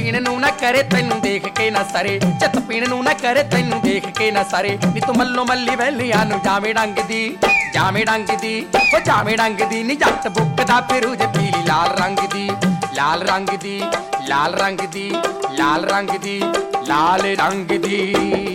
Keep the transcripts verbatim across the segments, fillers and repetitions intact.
ਪੀਣ ਨੂੰ ਨਾ ਕਰੇ ਤੈਨੂੰ ਦੇਖ ਕੇ ਨਾ ਸਰੇ, ਚਿੱਤ ਪੀਣ ਨੂੰ ਨਾ ਕਰੇ ਤੈਨੂੰ ਦੇਖ ਕੇ ਨਾ ਸਰੇ। ਨੀ ਤੂੰ ਮੱਲੋ ਮੱਲੀ ਵੈਲੀਆਂ ਨੂੰ ਜਾਵੇਂ ਡੰਗ ਦੀ, ਜਾਵੇਂ ਡੰਗ ਦੀ, ਉਹ ਜਾਵੇਂ ਡੰਗ ਦੀ। ਨੀ ਜੱਟ ਬੁੱਕਦਾ ਫਿਰੂ ਜੇ ਪੀਲੀ ਲਾਲ ਰੰਗ ਦੀ, ਲਾਲ ਰੰਗ ਦੀ, ਲਾਲ ਰੰਗ ਦੀ, ਲਾਲ ਰੰਗ ਦੀ, ਲਾਲ ਰੰਗ ਦੀ।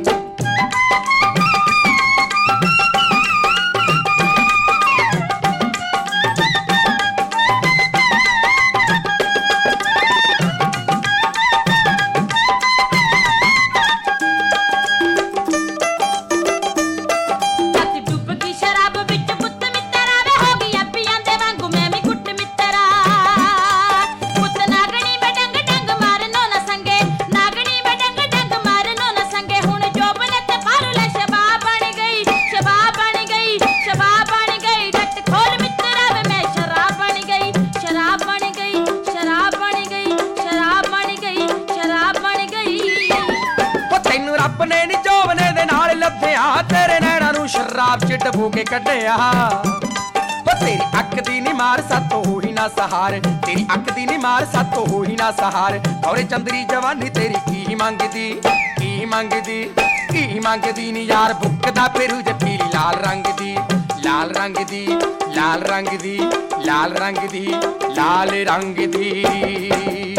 ਰੱਬ ਨੇ ਨੀ ਜੋਵਨੇ ਦੇ ਨਾਲ ਲੱਭਿਆ, ਤੇਰੇ ਨੈਣਾਂ ਨੂੰ ਸ਼ਰਾਬ ਚ ਡਬੋ ਕੇ ਕੱਢਿਆ। ਉਹ ਤੇਰੀ ਅੱਖ ਦੀ ਨੀ ਮਾਰ ਸਾਤੋਂ ਹੋਈ ਨਾ ਸਹਾਰ, ਤੇਰੀ ਅੱਖ ਦੀ ਨੀ ਮਾਰ ਸਾਤੋਂ ਹੋਈ ਨਾ ਸਹਾਰ। ਔਰੇ ਚੰਦਰੀ ਜਵਾਨੀ ਤੇਰੀ ਕੀ ਮੰਗਦੀ, ਕੀ ਮੰਗਦੀ, ਕੀ ਮੰਗਦੀ। ਨੀ ਯਾਰ ਬੁੱਕਦਾ ਫਿਰੂ ਜੇ ਪੀਲੀ ਲਾਲ ਰੰਗ ਦੀ, ਲਾਲ ਰੰਗ ਦੀ, ਲਾਲ ਰੰਗ ਦੀ, ਲਾਲ ਰੰਗ ਦੀ, ਲਾਲ ਰੰਗ ਦੀ।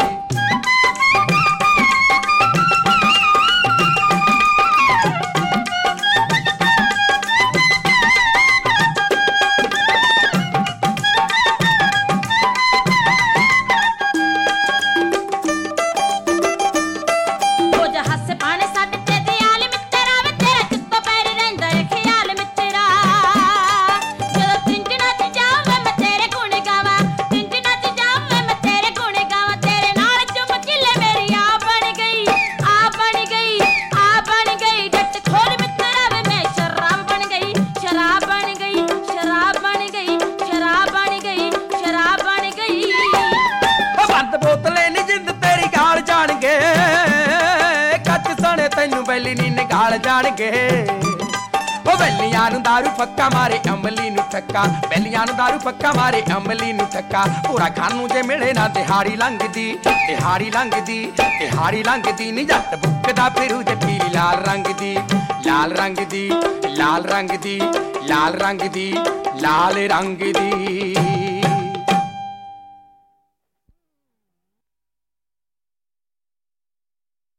ਤੈਨੂੰ ਬੈਲੀ ਨੀ ਨਿਗਾਲ ਜਾਣਗੇ, ਉਹ ਬੈਲੀਆਂ ਨੂੰ ਦਾਰੂ ਫੱਕਾ ਮਾਰੇ ਅਮਲੀ ਨੂੰ ਠੱਕਾ, ਬੈਲੀਆਂ ਨੂੰ ਦਾਰੂ ਫੱਕਾ ਮਾਰੇ ਅਮਲੀ ਨੂੰ ਠੱਕਾ। ਪੂਰਾ ਖਾਨ ਨੂੰ ਜੇ ਮਿਲੇ ਨਾ ਦਿਹਾੜੀ ਲੰਘਦੀ, ਦਿਹਾੜੀ ਲੰਘਦੀ, ਦਿਹਾੜੀ ਲੰਘਦੀ। ਨੀ ਜੱਟ ਬੁੱਕਦਾ ਫਿਰੂ ਜੇ ਪੀਲੀ ਲਾਲ ਰੰਗ ਦੀ, ਲਾਲ ਰੰਗ ਦੀ, ਲਾਲ ਰੰਗ ਦੀ, ਲਾਲ ਰੰਗ ਦੀ, ਲਾਲ ਰੰਗ ਦੀ।